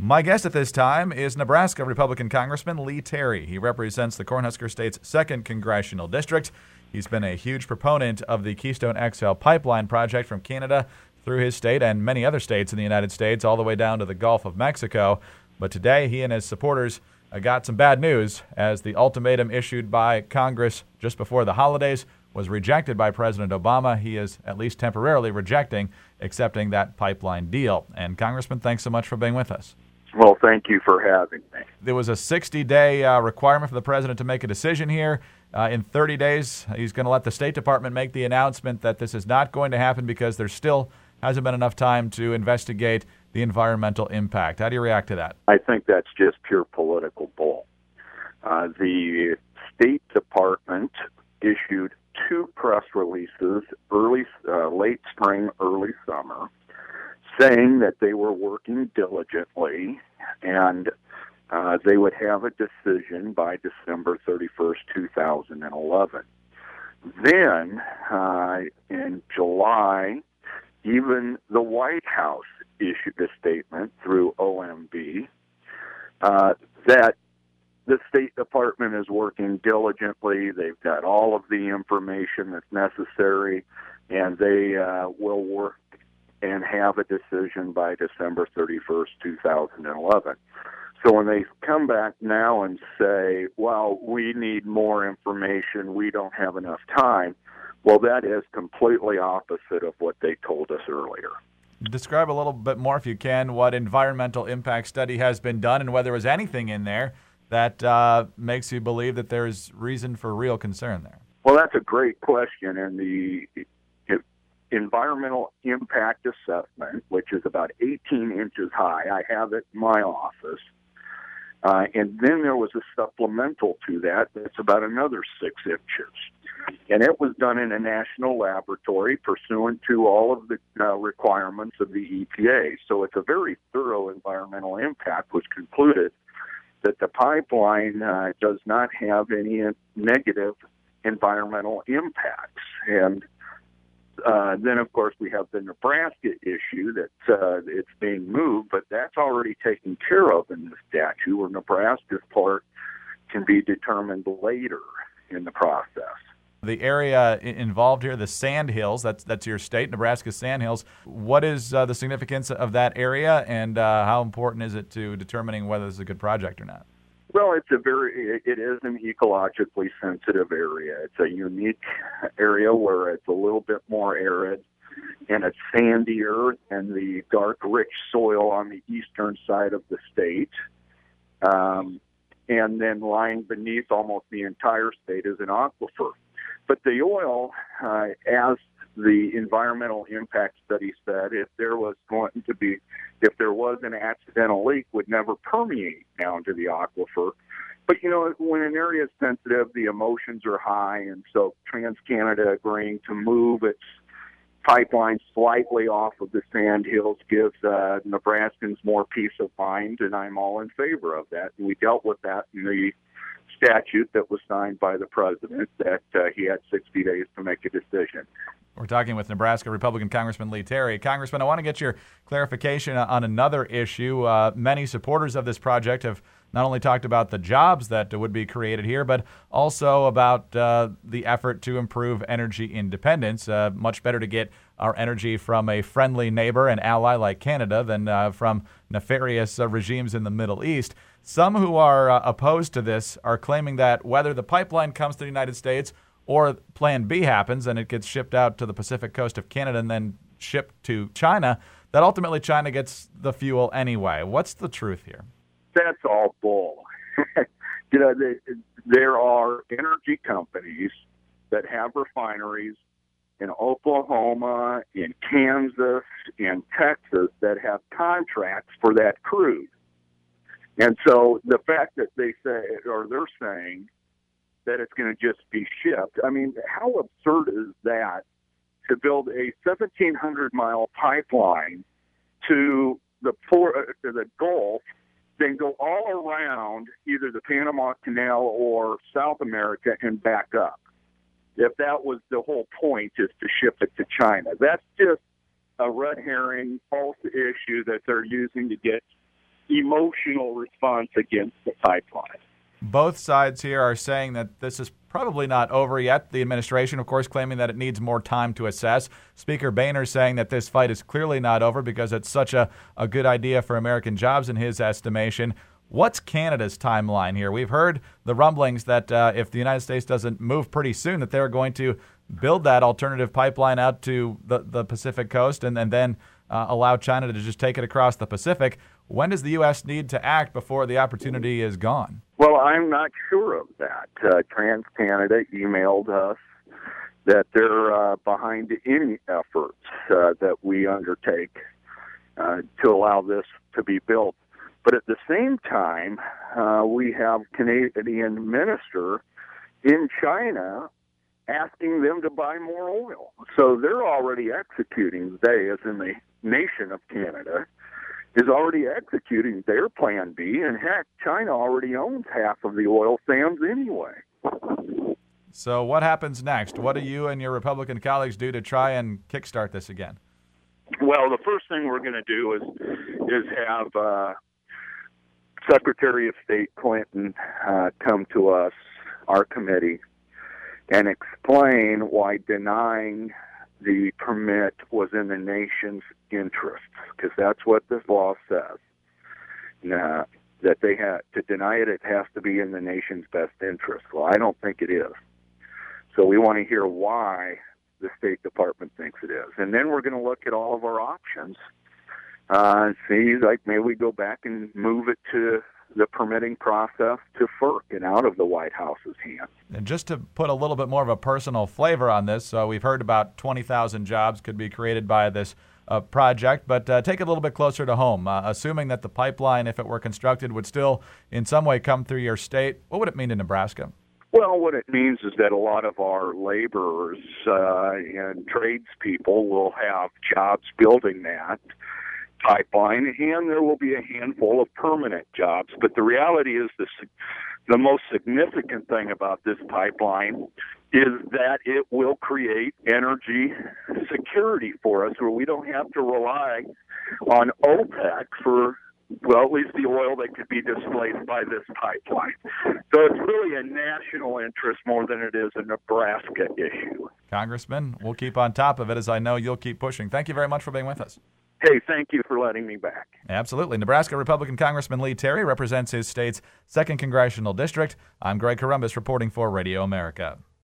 My guest at this time is Nebraska Republican Congressman Lee Terry. He represents the Cornhusker State's 2nd Congressional District. He's been a huge proponent of the Keystone XL pipeline project from Canada through his state and many other states in the United States, all the way down to the Gulf of Mexico. But today, he and his supporters got some bad news as the ultimatum issued by Congress just before the holidays was rejected by President Obama. He is at least temporarily accepting that pipeline deal. And Congressman, thanks so much for being with us. Well, thank you for having me. There was a 60-day requirement for the president to make a decision here. In 30 days, he's going to let the State Department make the announcement that this is not going to happen because there still hasn't been enough time to investigate the environmental impact. How do you react to that? I think that's just pure political bull. The State Department issued 2 press releases late spring, early summer, saying that they were working diligently and they would have a decision by December 31st, 2011. Then, in July, even the White House issued a statement through OMB that the State Department is working diligently. They've got all of the information that's necessary, and they will work and have a decision by December 31st, 2011. So when they come back now and say, well, we need more information, we don't have enough time, well, that is completely opposite of what they told us earlier. Describe a little bit more, if you can, what environmental impact study has been done and whether there was anything in there that makes you believe that there's reason for real concern there. Well, that's a great question, and the environmental impact assessment, which is about 18 inches high, I have it in my office, and then there was a supplemental to that that's about another 6 inches. And it was done in a national laboratory pursuant to all of the requirements of the EPA. So it's a very thorough environmental impact, which concluded that the pipeline does not have any negative environmental impacts. And then, of course, we have the Nebraska issue that it's being moved, but that's already taken care of in the statute, where Nebraska's part can be determined later in the process. The area involved here, the Sandhills, that's your state, Nebraska Sandhills. What is the significance of that area, and how important is it to determining whether this is a good project or not? Well, it is an ecologically sensitive area. It's a unique area where it's a little bit more arid, and it's sandier than the dark, rich soil on the eastern side of the state. And then lying beneath almost the entire state is an aquifer. But the oil, as the environmental impact study said, if there was an accidental leak, would never permeate down to the aquifer. But, when an area is sensitive, the emotions are high, and so TransCanada agreeing to move its pipeline slightly off of the Sandhills gives Nebraskans more peace of mind, and I'm all in favor of that. And we dealt with that in the statute that was signed by the president, that he had 60 days to make a decision. We're talking with Nebraska Republican Congressman Lee Terry. Congressman, I want to get your clarification on another issue. Many supporters of this project have not only talked about the jobs that would be created here, but also about the effort to improve energy independence. Much better to get our energy from a friendly neighbor and ally like Canada than from nefarious regimes in the Middle East. Some who are opposed to this are claiming that whether the pipeline comes to the United States or Plan B happens and it gets shipped out to the Pacific coast of Canada and then shipped to China, that ultimately China gets the fuel anyway. What's the truth here? That's all bull. There are energy companies that have refineries in Oklahoma, in Kansas, in Texas that have contracts for that crude. And so the fact that they're saying that it's going to just be shipped, I mean, how absurd is that, to build a 1,700-mile pipeline to the Gulf, then go all around either the Panama Canal or South America and back up? If that was the whole point, is to ship it to China. That's just a red herring, false issue that they're using to get emotional response against the pipeline. Both sides here are saying that this is probably not over yet. The administration, of course, claiming that it needs more time to assess. Speaker Boehner saying that this fight is clearly not over because it's such a good idea for American jobs in his estimation. What's Canada's timeline here? We've heard the rumblings that if the United States doesn't move pretty soon, that they're going to build that alternative pipeline out to the Pacific coast and then allow China to just take it across the Pacific. When does the U.S. need to act before the opportunity is gone? Well, I'm not sure of that. TransCanada emailed us that they're behind any efforts that we undertake to allow this to be built. But at the same time, we have Canadian minister in China asking them to buy more oil. So they're already executing, they, as in the nation of Canada, is already executing their plan B, and heck, China already owns half of the oil sands anyway. So what happens next? What do you and your Republican colleagues do to try and kickstart this again? Well, the first thing we're going to do is have Secretary of State Clinton come to us, our committee, and explain why denying the permit was in the nation's interests, because that's what this law says. That they have to deny it, it has to be in the nation's best interest. Well, I don't think it is. So we want to hear why the State Department thinks it is. And then we're going to look at all of our options and see, like, maybe we go back and move it to the permitting process to FERC and out of the White House's hands. And just to put a little bit more of a personal flavor on this, we've heard about 20,000 jobs could be created by this project, but take it a little bit closer to home. Assuming that the pipeline, if it were constructed, would still in some way come through your state, what would it mean to Nebraska? Well, what it means is that a lot of our laborers and tradespeople will have jobs building that pipeline, and there will be a handful of permanent jobs. But the reality is the most significant thing about this pipeline is that it will create energy security for us, where we don't have to rely on OPEC for, well, at least the oil that could be displaced by this pipeline. So it's really a national interest more than it is a Nebraska issue. Congressman, we'll keep on top of it, as I know you'll keep pushing. Thank you very much for being with us. Hey, thank you for letting me back. Absolutely. Nebraska Republican Congressman Lee Terry represents his state's 2nd Congressional District. I'm Greg Corombos reporting for Radio America.